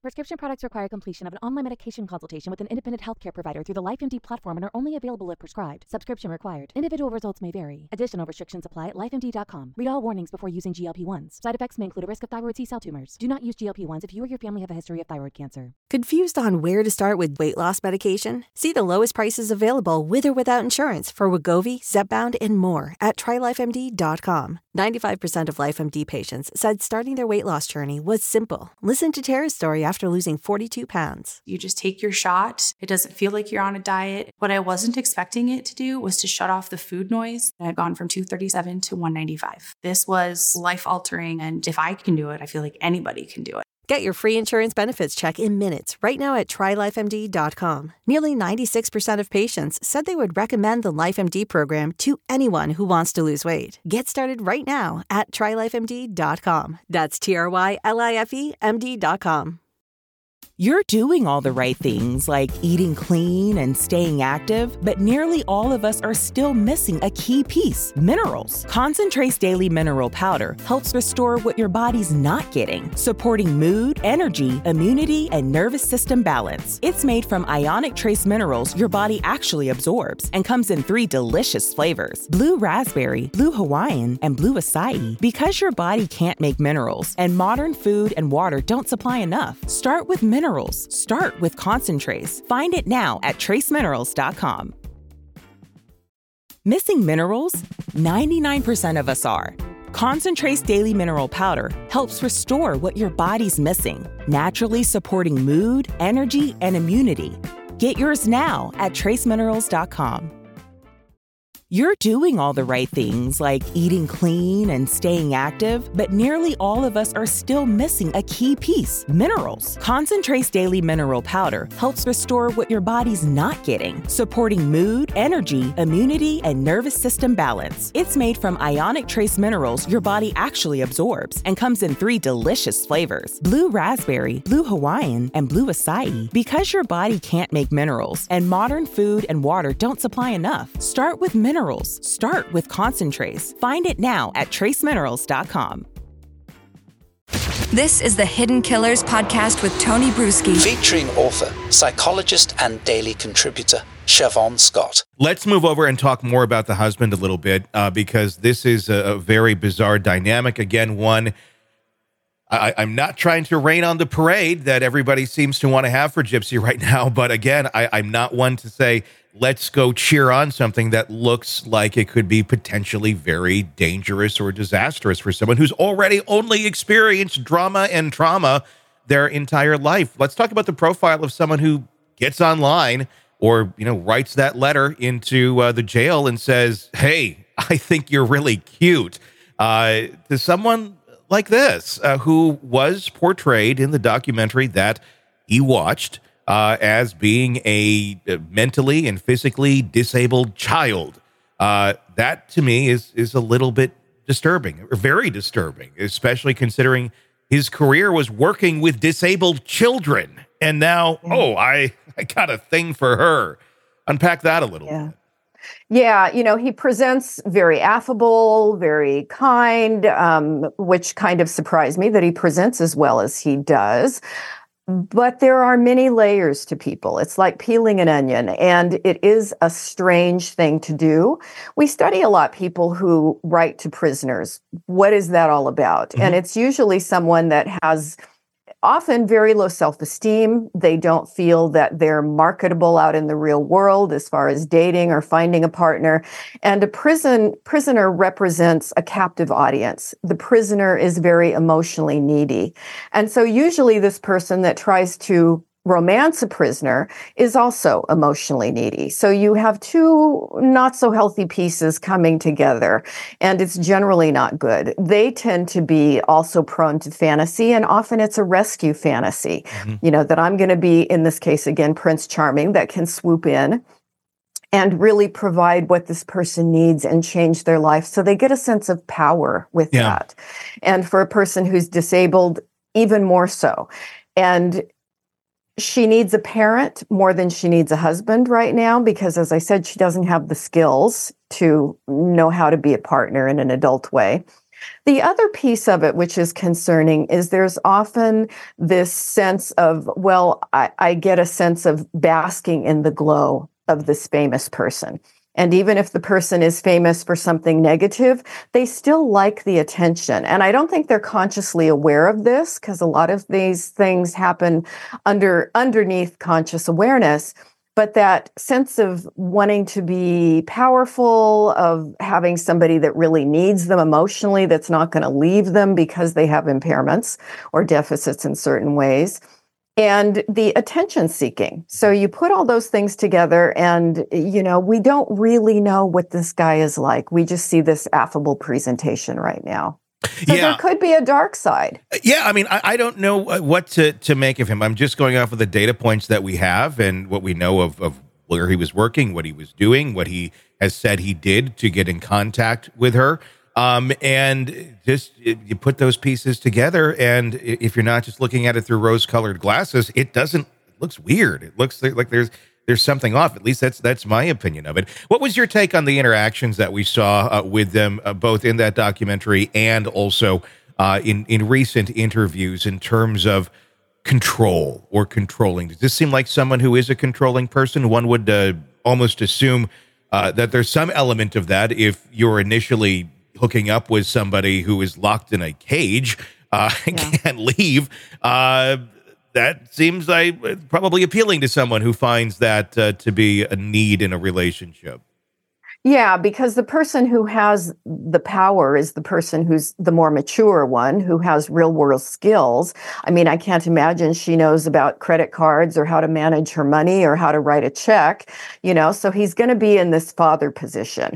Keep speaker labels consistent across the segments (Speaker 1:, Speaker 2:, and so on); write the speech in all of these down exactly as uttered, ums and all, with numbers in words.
Speaker 1: Prescription products require completion of an online medication consultation with an independent healthcare provider through the LifeMD platform and are only available if prescribed. Subscription required. Individual results may vary. Additional restrictions apply at life M D dot com. Read all warnings before using G L P one s. Side effects may include a risk of thyroid C-cell tumors. Do not use G L P one s if you or your family have a history of thyroid cancer.
Speaker 2: Confused on where to start with weight loss medication? See the lowest prices available with or without insurance for Wegovy, Zepbound, and more at try life M D dot com. ninety-five percent of LifeMD patients said starting their weight loss journey was simple. Listen to Tara's story after losing forty-two pounds.
Speaker 3: You just take your shot. It doesn't feel like you're on a diet. What I wasn't expecting it to do was to shut off the food noise. I've gone from two thirty-seven to one ninety-five. This was life-altering, and if I can do it, I feel like anybody can do it.
Speaker 2: Get your free insurance benefits check in minutes right now at try life M D dot com. Nearly ninety-six percent of patients said they would recommend the LifeMD program to anyone who wants to lose weight. Get started right now at try life M D dot com. That's T R Y L I F E M D dot com.
Speaker 4: You're doing all the right things, like eating clean and staying active, but nearly all of us are still missing a key piece: minerals. Concentrate's Daily Mineral Powder helps restore what your body's not getting, supporting mood, energy, immunity, and nervous system balance. It's made from ionic trace minerals your body actually absorbs and comes in three delicious flavors: blue raspberry, blue Hawaiian, and blue acai. Because your body can't make minerals and modern food and water don't supply enough, start with minerals. Start with Concentrates. Find it now at trace minerals dot com. Missing minerals? ninety-nine percent of us are. Concentrate's Daily Mineral Powder helps restore what your body's missing, naturally supporting mood, energy, and immunity. Get yours now at trace minerals dot com. You're doing all the right things, like eating clean and staying active, but nearly all of us are still missing a key piece: minerals. Concentrate's Daily Mineral Powder helps restore what your body's not getting, supporting mood, energy, immunity, and nervous system balance. It's made from ionic trace minerals your body actually absorbs and comes in three delicious flavors: blue raspberry, blue Hawaiian, and blue acai. Because your body can't make minerals and modern food and water don't supply enough, start with minerals. Start with Concentrates. Find it now at trace minerals dot com.
Speaker 5: This is the Hidden Killers podcast with Tony Brueski.
Speaker 6: Featuring author, psychologist, and daily contributor, Siobhan Scott.
Speaker 7: Let's move over and talk more about the husband a little bit, uh, because this is a, a very bizarre dynamic. Again, one, I, I'm not trying to rain on the parade that everybody seems to want to have for Gypsy right now, but again, I, I'm not one to say, let's go cheer on something that looks like it could be potentially very dangerous or disastrous for someone who's already only experienced drama and trauma their entire life. Let's talk about the profile of someone who gets online or, you know, writes that letter into uh, the jail and says, hey, I think you're really cute, uh, to someone like this, uh, who was portrayed in the documentary that he watched Uh, as being a mentally and physically disabled child. Uh, that, to me, is is a little bit disturbing, or very disturbing, especially considering his career was working with disabled children. And now, yeah. oh, I, I got a thing for her. Unpack that a little
Speaker 8: yeah.
Speaker 7: bit.
Speaker 8: Yeah, you know, he presents very affable, very kind, um, which kind of surprised me that he presents as well as he does. But there are many layers to people. It's like peeling an onion, and it is a strange thing to do. We study a lot people who write to prisoners. What is that all about? Mm-hmm. And it's usually someone that has often very low self-esteem. They don't feel that they're marketable out in the real world as far as dating or finding a partner. And a prison prisoner represents a captive audience. The prisoner is very emotionally needy. And so usually this person that tries to romance a prisoner is also emotionally needy. So you have two not so healthy pieces coming together, and it's generally not good. They tend to be also prone to fantasy, and often it's a rescue fantasy, mm-hmm. you know, that I'm going to be, in this case, again, Prince Charming, that can swoop in and really provide what this person needs and change their life. So they get a sense of power with yeah. that. And for a person who's disabled, even more so. And she needs a parent more than she needs a husband right now, because, as I said, she doesn't have the skills to know how to be a partner in an adult way. The other piece of it, which is concerning, is there's often this sense of, well, I, I get a sense of basking in the glow of this famous person. And even if the person is famous for something negative, they still like the attention. And I don't think they're consciously aware of this, because a lot of these things happen under underneath conscious awareness. But that sense of wanting to be powerful, of having somebody that really needs them emotionally, that's not going to leave them because they have impairments or deficits in certain ways, and the attention seeking. So you put all those things together and, you know, we don't really know what this guy is like. We just see this affable presentation right now. So
Speaker 7: yeah.
Speaker 8: there could be a dark side.
Speaker 7: Yeah, I mean, I, I don't know what to, to make of him. I'm just going off of the data points that we have and what we know of, of where he was working, what he was doing, what he has said he did to get in contact with her. Um, and just you put those pieces together, and if you're not just looking at it through rose-colored glasses, it doesn't. It looks weird. It looks like there's there's something off. At least that's that's my opinion of it. What was your take on the interactions that we saw uh, with them, uh, both in that documentary and also uh, in in recent interviews, in terms of control or controlling? Does this seem like someone who is a controlling person? One would uh, almost assume uh, that there's some element of that if you're initially hooking up with somebody who is locked in a cage uh, and yeah. can't leave. Uh, that seems like probably appealing to someone who finds that uh, to be a need in a relationship.
Speaker 8: Yeah, because the person who has the power is the person who's the more mature one, who has real world skills. I mean, I can't imagine she knows about credit cards or how to manage her money or how to write a check, you know, so he's going to be in this father position.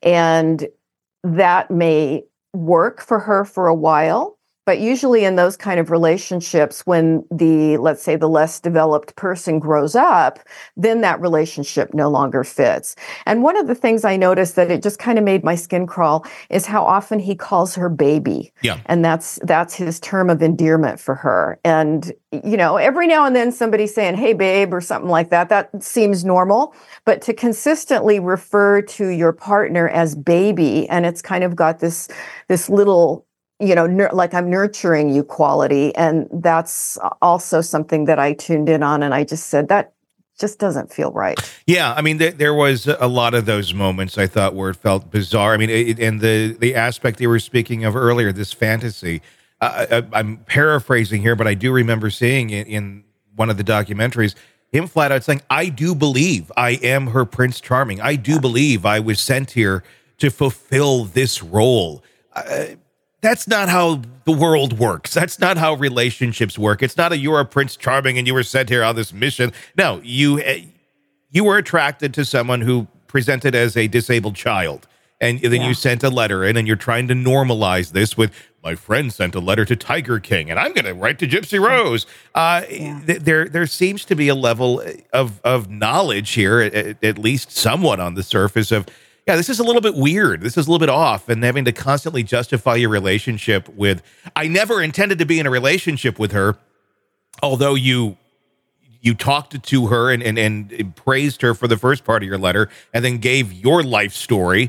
Speaker 8: And that may work for her for a while. But usually in those kind of relationships, when the, let's say, the less developed person grows up, then that relationship no longer fits. And one of the things I noticed that it just kind of made my skin crawl is how often he calls her baby.
Speaker 7: Yeah.
Speaker 8: And that's that's his term of endearment for her. And, you know, every now and then somebody saying, hey, babe, or something like that, that seems normal. But to consistently refer to your partner as baby, and it's kind of got this this little, you know, nur- like I'm nurturing you quality. And that's also something that I tuned in on. And I just said, that just doesn't feel right.
Speaker 7: Yeah. I mean, th- there was a lot of those moments I thought where it felt bizarre. I mean, it, and the, the aspect you were speaking of earlier, this fantasy, uh, I, I'm paraphrasing here, but I do remember seeing it in one of the documentaries, him flat out saying, I do believe I am her Prince Charming. I do yeah. believe I was sent here to fulfill this role. Uh, That's not how the world works. That's not how relationships work. It's not a you're a Prince Charming and you were sent here on this mission. No, you you were attracted to someone who presented as a disabled child. And then yeah. you sent a letter in, and you're trying to normalize this with, my friend sent a letter to Tiger King, and I'm going to write to Gypsy Rose. Uh, yeah. th- there there seems to be a level of, of knowledge here, at, at least somewhat on the surface of, yeah, this is a little bit weird. This is a little bit off, and having to constantly justify your relationship with, I never intended to be in a relationship with her, although you you talked to her and, and, and praised her for the first part of your letter, and then gave your life story.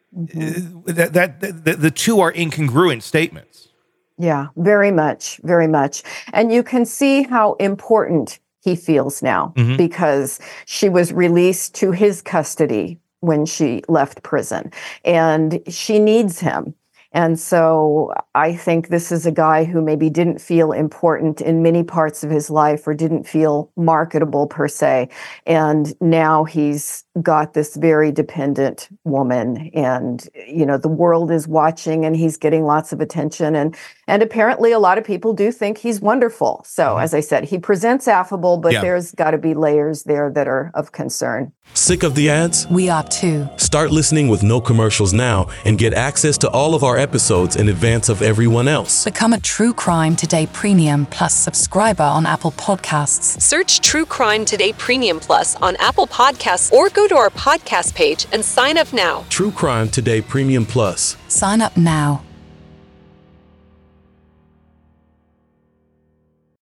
Speaker 7: Mm-hmm. That, that, that the, the two are incongruent statements.
Speaker 8: Yeah, very much, very much. And you can see how important he feels now, mm-hmm. because she was released to his custody when she left prison, and she needs him. And so I think this is a guy who maybe didn't feel important in many parts of his life, or didn't feel marketable per se. And now he's got this very dependent woman, and, you know, the world is watching, and he's getting lots of attention. And, and apparently a lot of people do think he's wonderful. So as I said, he presents affable, but yeah. there's got to be layers there that are of concern.
Speaker 9: Sick of the ads?
Speaker 5: We are too.
Speaker 9: Start listening with no commercials now and get access to all of our episodes in advance of everyone else.
Speaker 5: Become a True Crime Today Premium Plus subscriber on Apple Podcasts.
Speaker 10: Search True Crime Today Premium Plus on Apple Podcasts, or go to our podcast page and sign up now.
Speaker 9: True Crime Today Premium Plus.
Speaker 5: Sign up now.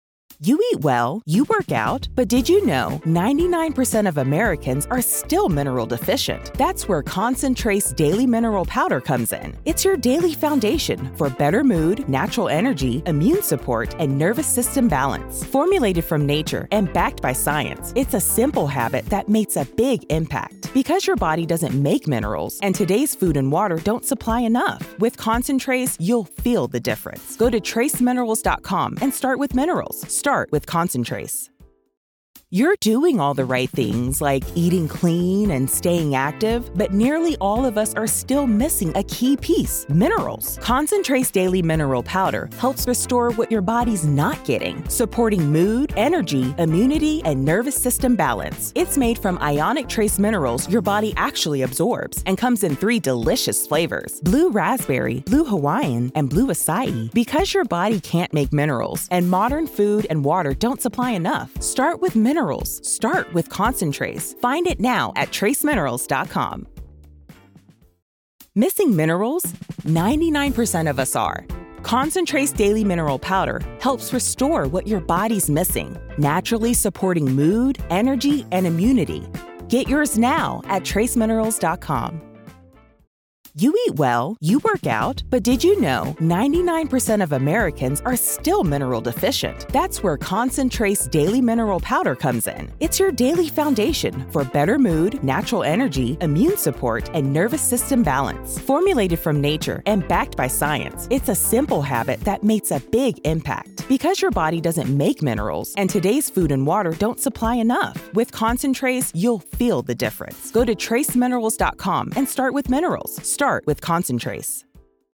Speaker 4: You eat well, you work out, but did you know ninety-nine percent of Americans are still mineral deficient? That's where Concentrace Daily Mineral Powder comes in. It's your daily foundation for better mood, natural energy, immune support, and nervous system balance. Formulated from nature and backed by science, it's a simple habit that makes a big impact. Because your body doesn't make minerals, and today's food and water don't supply enough. With Concentrace, you'll feel the difference. Go to trace minerals dot com and start with minerals. Start with Concentrace. You're doing all the right things like eating clean and staying active, but nearly all of us are still missing a key piece, minerals. Concentrace Daily Mineral Powder helps restore what your body's not getting, supporting mood, energy, immunity, and nervous system balance. It's made from ionic trace minerals your body actually absorbs and comes in three delicious flavors, blue raspberry, blue Hawaiian, and blue acai. Because your body can't make minerals and modern food and water don't supply enough, start with minerals. Start with Concentrace. Find it now at trace minerals dot com. Missing minerals? ninety-nine percent of us are. Concentrace Daily Mineral Powder helps restore what your body's missing, naturally supporting mood, energy, and immunity. Get yours now at trace minerals dot com. You eat well, you work out, but did you know ninety-nine percent of Americans are still mineral deficient? That's where Concentrace Daily Mineral Powder comes in. It's your daily foundation for better mood, natural energy, immune support, and nervous system balance. Formulated from nature and backed by science, it's a simple habit that makes a big impact. Because your body doesn't make minerals, and today's food and water don't supply enough. With Concentrace, you'll feel the difference. Go to trace minerals dot com and start with minerals. Start with Concentrace.